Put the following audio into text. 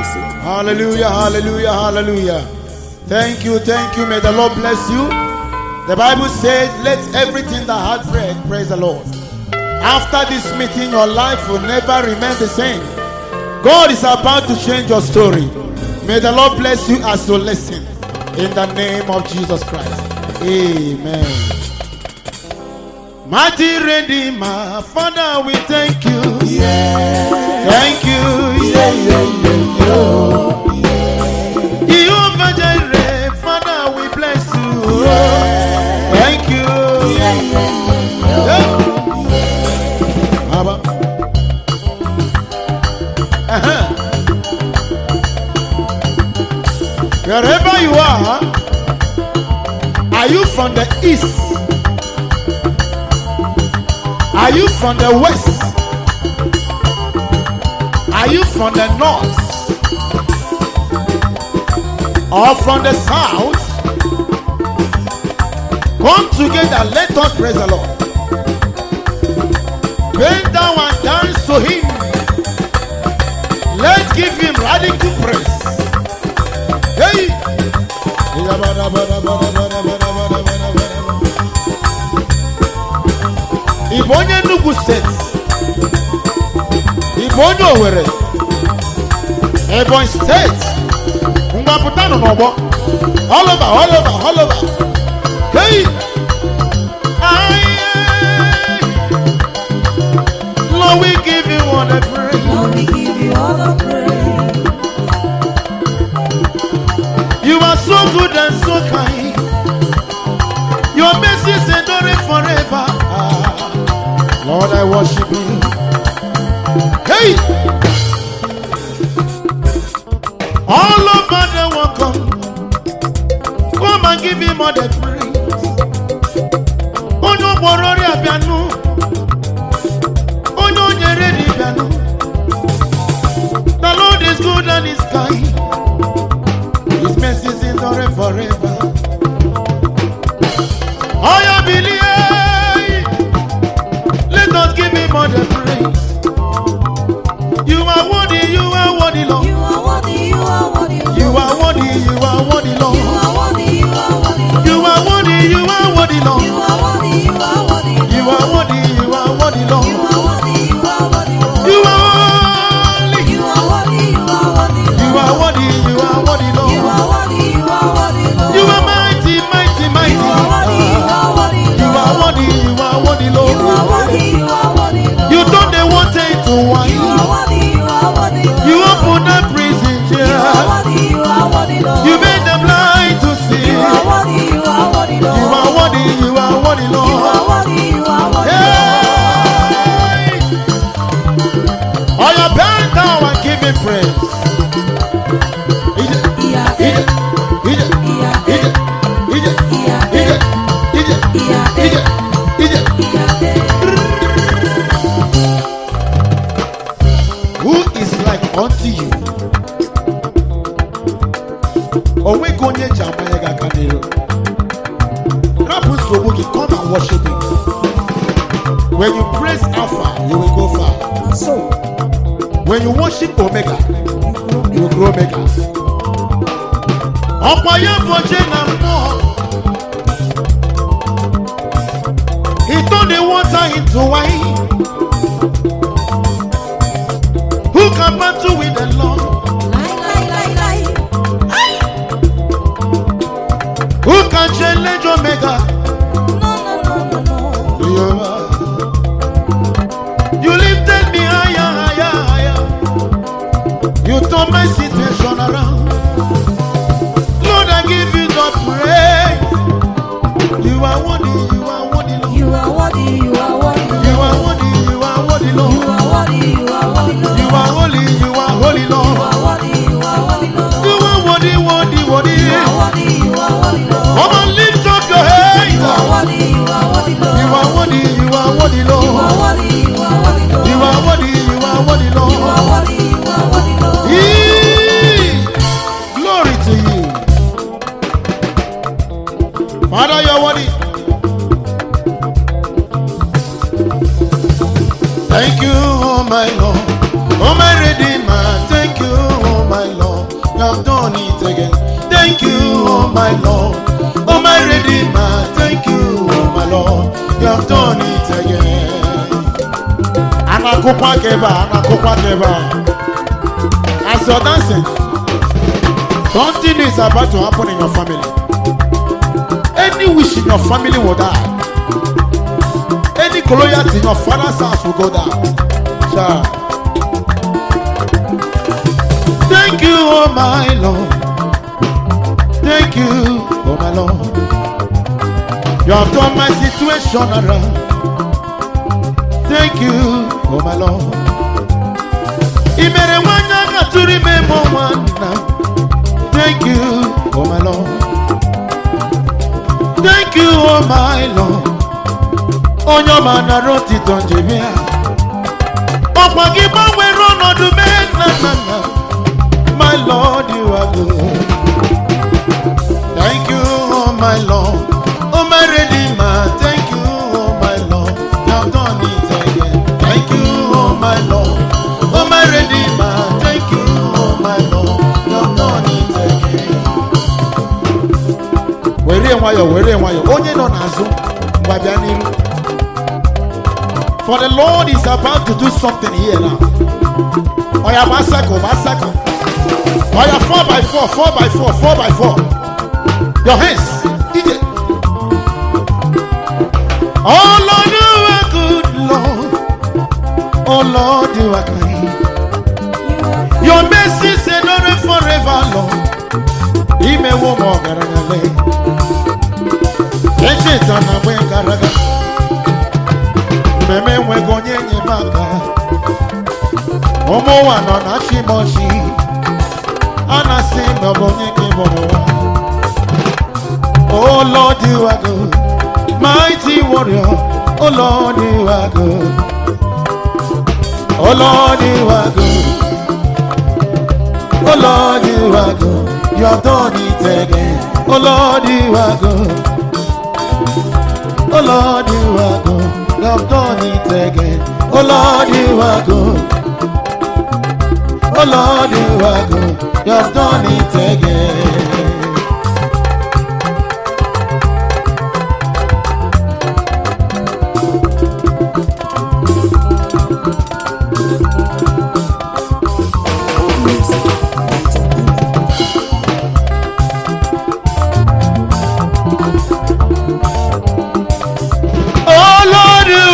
music. Hallelujah, hallelujah, hallelujah. Thank you, thank you. May the Lord bless you. The Bible says, let everything that has breath praise the Lord. After this meeting, your life will never remain the same. God is about to change your story. May the Lord bless you as you listen. In the name of Jesus Christ. Amen. Mighty Redeemer, Father, we thank you. Yeah. Thank you. Yeah, yeah, yeah, yeah. Jehovah Jireh, Father, we bless you. Yeah. Thank you. Yeah, yeah, yeah, Yeah. yeah. Abba. Wherever you are you from the east? Are you from the west? Are you from the north? Or from the south? Come together, let us praise the Lord. Bend down and dance to Him. Let's give Him radical praise. Hey! Ibonye Nugu State, Ibonye Owerri, Ebonyi State, Ngwaputano Nobo, all over. Hey! Lord, we give you all the praise. Lord, we give you all the praise. You are so good and so kind. Your mercies endure forever. Lord, I worship you. Hey! All over the world, come and give Him all the praise. Onyo borori abianu, onyo nyeredi abianu. The Lord is good and is kind. His mercies endure forever. Oh, you believe? Let us give Him all the praise. You are worthy, Lord. You are worthy, you are worthy, Lord. You are worthy, Lord. You are worthy, you are worthy, Lord. You are worthy, Lord. You are worthy, you are worthy, Lord. You are worthy, Lord. You are worthy, you are worthy, Lord. You are holy. You are worthy, you are worthy, Lord. You are worthy, Lord. You are worthy, you are worthy, Lord. You are mighty, mighty. You are worthy, you are worthy, Lord. You are worthy, Lord. You are worthy, you are worthy, Lord. You turn the water into wine. You are worthy, you are worthy, Lord. You open the prison You are jail. worthy, you are worthy, Lord. You made the blind to see. You are worthy, you are worthy, Lord. You are worthy, Lord. You are worthy, you are worthy, Hey! Oh, you bend down and give Him praise. Who is like unto you? Owegonye Jamayega Kanero. Rapusobuki, come and worship Him. When you praise Alpha, you will go far. So, When you worship Omega, you will grow Omega. He turned the water into wine. Who can battle with the Lord? lie. Who can challenge Omega? No. You lifted me higher. You turned my situation around. Lord, I give you the praise. You are worthy, Lord. You are worthy, you are worthy, Lord. You are worthy, Lord. You are worthy, you are worthy, Lord. You are holy, Lord. You are worthy, you are worthy, Lord. You are worthy. You are worthy, you are worthy, Lord. Come on, lift up your hands. You are worthy, you are worthy, Lord. You are worthy, Lord. You are worthy, you are worthy, Lord. You are worthy, Lord. You are worthy, you are worthy, Lord. Glory to you. Father, you are worthy. Thank you, oh my Lord. Oh my Redeemer. Thank you, oh my Lord. have done it again. Thank you, oh my Lord, oh my Redeemer. Thank you, oh my Lord, you have done it again. Anakukwa keba. As you're dancing, something is about to happen in your family. Any wish in your family will die. Any glorious in your father's house will go down. Sure. Thank you, oh my Lord. Thank you, oh my Lord. You have turned my situation around. Thank you, oh my Lord. Thank you, oh my Lord. Thank you, oh my Lord. On your man, I wrote it on Jimia. My Lord, you are good. Thank you, oh my Lord, oh my Redeemer. Thank you, oh my Lord, you have done it again. Thank you, oh my Lord, oh my Redeemer. Thank you, oh my Lord, you have done it again. For the Lord is about to do something here now. Oh yeah, one second. Oh yeah, 4x4. Your hands. DJ. Oh Lord, you are good, Lord. Oh Lord, you are kind. Your mercy endure forever, Lord. Ime wo mo garagale. Eche tana we garaga. Meme we gonye nyebaka. Omo wa no na chimoshi. Anasim no gonye kibowa. Oh Lord, you are good, mighty warrior. Oh Lord, you are good. Oh Lord, you are good. Oh Lord, you are good. You have done it again. Oh Lord, you are good. Oh Lord, you are good. You have done it again. Oh Lord, you are good. Oh Lord, you are good. You have done it again.